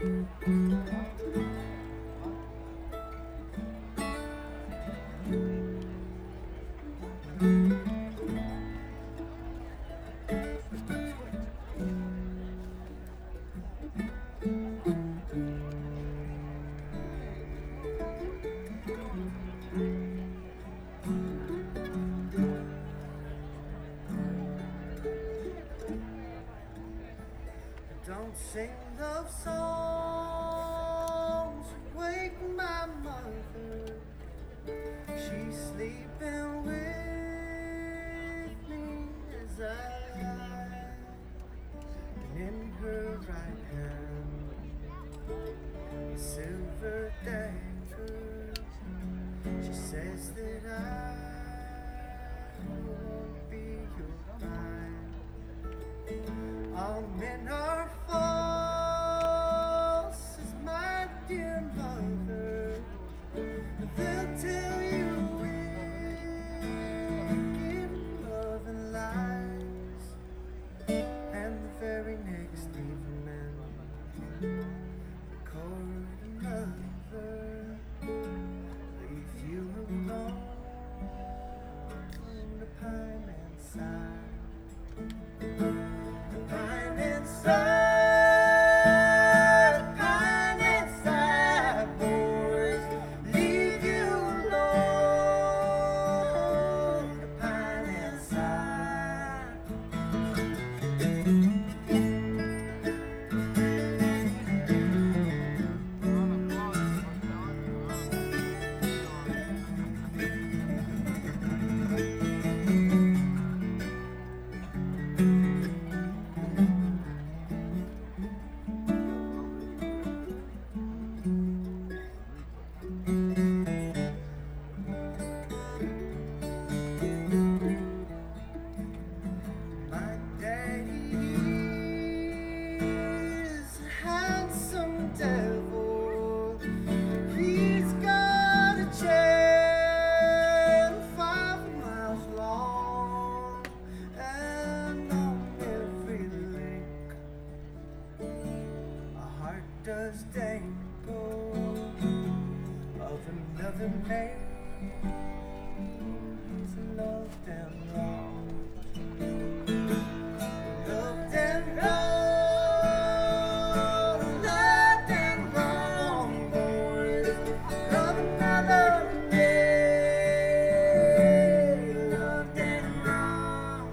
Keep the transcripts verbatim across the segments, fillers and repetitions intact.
Don't sing love songs, wake my mother. She's sleeping with me as I lie. And in her right hand, a silver dagger. She says that I won't be your bride. All men are false, as my dear mother. They'll tell you wicked love and lies, and the very next evening the court another leave you alone on the pine and side. Pine inside, pine inside, boys, leave you alone. The pine inside. My daddy's a handsome devil. He's got a chain five miles long, and on every link a heart does dangle of another name. He's loved and wronged. Loved and wrong, loved and wrong, boys. Love another day, loved and wrong.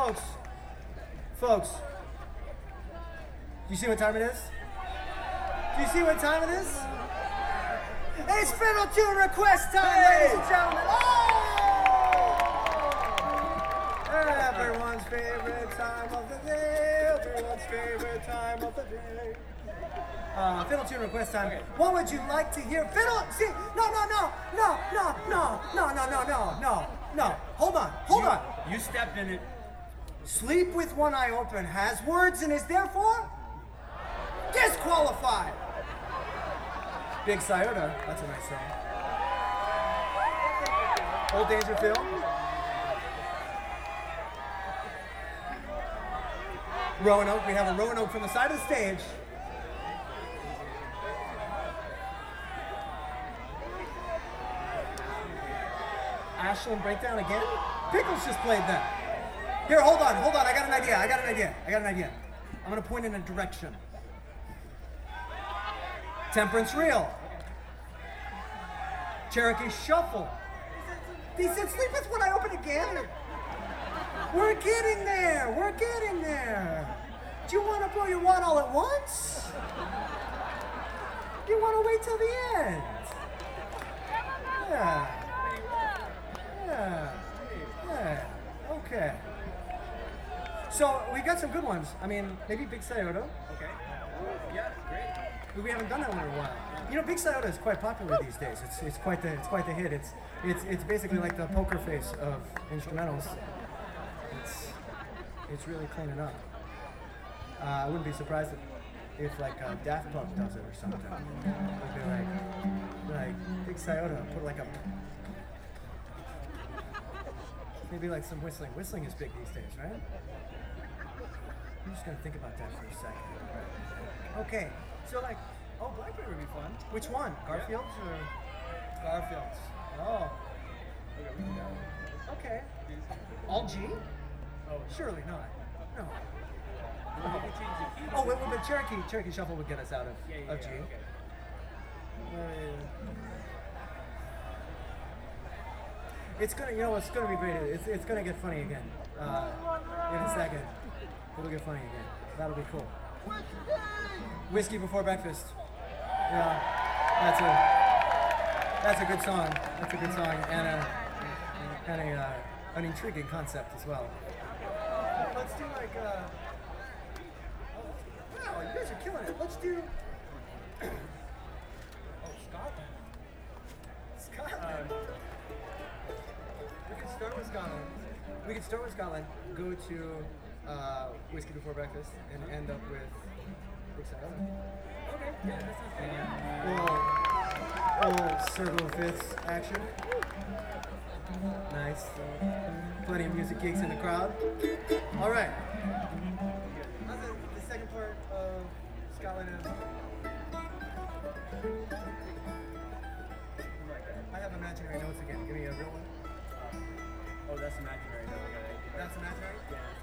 folks, folks, do you see what time it is? Do you see what time it is? It's Fiddle Tune Request time, hey. Ladies and gentlemen. Oh! Everyone's favorite time of the day. Everyone's favorite time of the day. Uh, Fiddle Tune Request time. Okay. What would you like to hear? Fiddle. See? No, no, no, no, no, no, no, no, no, no, no, no. Hold on, hold you, on. You stepped in it. Sleep with one eye open has words and is therefore disqualified. Big Scioto, that's a nice song. Old Dangerfield. Roanoke, we have a Roanoke from the side of the stage. Ashland Breakdown again? Pickles just played that. Here, hold on, hold on, I got an idea, I got an idea, I got an idea. I'm gonna point in a direction. Temperance Reel. Cherokee Shuffle. He said, sleep with one eye open again? We're getting there, we're getting there. Do you want to blow your wad all at once? You want to wait till the end? Yeah. Yeah. Yeah. Okay. So we got some good ones. I mean, maybe Big Scioto. Okay. Yeah, great. We haven't done that one in a while. You know, Big Scioto is quite popular these days. It's it's quite the it's quite the hit. It's it's it's basically like the poker face of instrumentals. It's it's really cleaning up. Uh, I wouldn't be surprised if, if like uh, Daft Punk does it or something. It'd be like like Big Scioto, put like a maybe like some whistling. Whistling is big these days, right? I'm just gonna think about that for a second. Okay, so like, oh, Blackberry would be fun. Which one? Garfield's or Garfield's? Oh. Okay. All G? Oh, surely not. No. Well, we could change the key. Oh, wait, wait, but Cherokee, Cherokee Shuffle would get us out of, yeah, yeah, of yeah, G. Okay. Uh, it's gonna, you know, it's gonna be great. It's it's gonna get funny again. Uh, in a second, it'll get funny again. That'll be cool. Whiskey Before Breakfast. Yeah, that's a that's a good song. That's a good song and a and a uh, an intriguing concept as well. Let's do like uh. Wow, you guys are killing it. Let's do. Oh, Scotland. Scotland. We can start with Scotland. We can start with Scotland. Go to uh, Whiskey Before Breakfast and end up with Big Scioto. Okay. Yeah, that sounds good. Little, little circle of fifths action. Nice. Plenty of music geeks in the crowd. All right. How's the, the second part of Scotland is? I have imaginary notes again. Give me a real one. Oh, that's imaginary. No, I got it. That's imaginary? Yeah.